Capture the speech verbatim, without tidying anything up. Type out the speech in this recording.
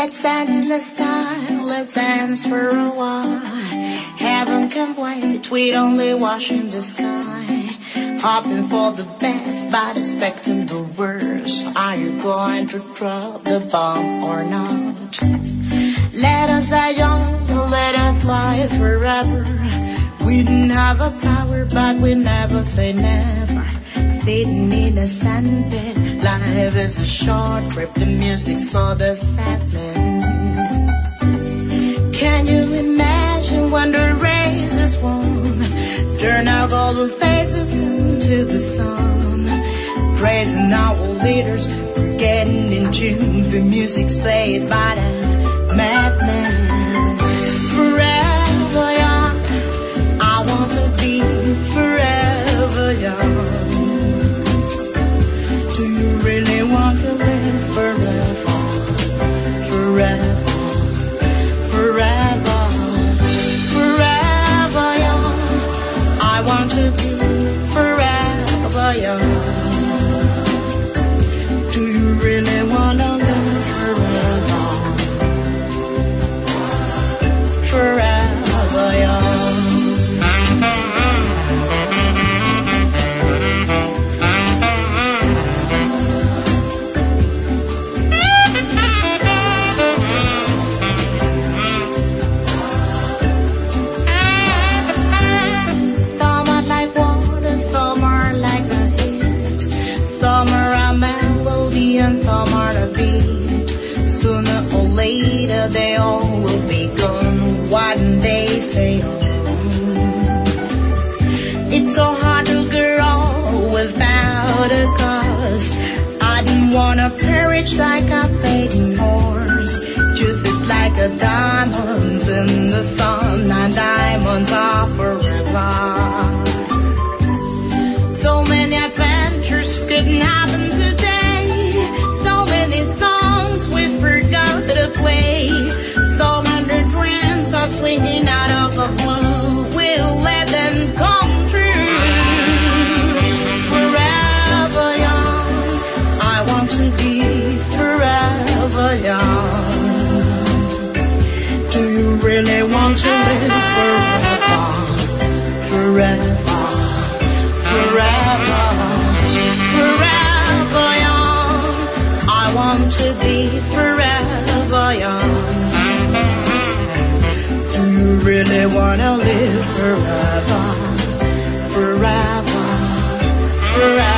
Let's stand in the sky, let's dance for a while. Heaven can wait, we'd only wash in the sky. Hoping for the best, but expecting the worst. Are you going to drop the bomb or not? Let us die young, let us live forever. We didn't have a power, but we never say never. Sitting in a sandpit, life is a short trip. The music's for the sad men. Can you imagine when the race is won? Turn our golden faces into the sun. Praising our leaders, getting in tune. The music's played by the madman. Forever young, I want to be forever young. Do you really want to live forever? Forever, forever, forever young. I want to be forever young. Do you really want to live forever? Forever young. Later they all will be gone. Why didn't they stay on? It's so hard to grow without a cause. I didn't wanna perish like a fading horse. Truth is like a diamonds in the sun, and diamonds are forever. So many adventures couldn't happen today. So many songs we forgot to play. So many dreams are swinging out of the blue. We'll let them come true. Forever young, I want to be forever young. Do you really want to live forever? Forever, forever, forever young. I want to be forever young. Do you really wanna live forever? Forever, forever.